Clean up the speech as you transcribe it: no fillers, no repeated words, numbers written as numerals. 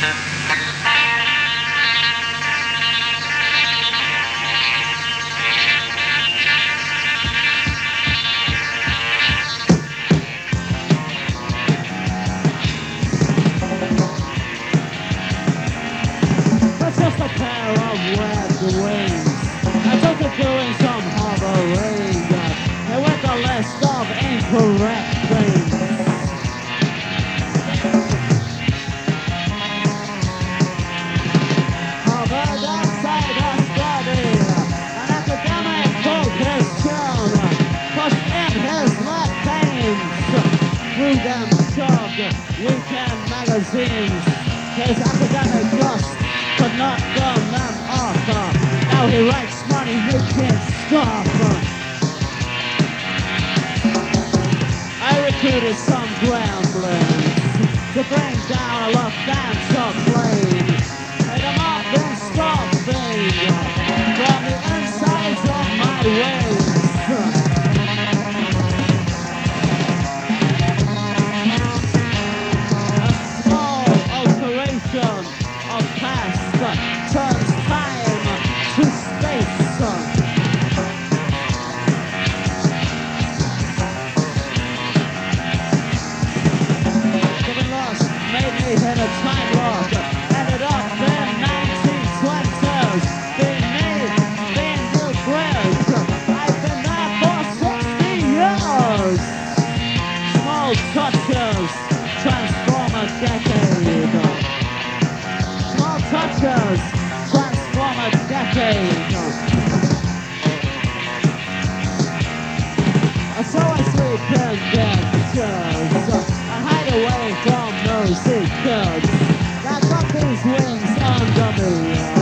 That's just a pair of webbed wings. I took it doing some hovering. They went a list of incorrect things. Harvard outside a study, an academic focus shown, pushed in his left veins, through them shoved weekend magazines. His academic dust could not burn them off. Now he writes money he can't stop. I recruited some groundlings to bring down a Lufthansa plane. Made them up in stopping from the insides of my wings. A small alteration of past turns time to space. Getting lost made me hit a time lock. Ended up in 1920s. Being me, being Bill Griggs. I've been there for 60 years. Small touches transform a decade. Small touches transform a decade. So I sleep in benches and hide away from nosy kids that got these wings under me.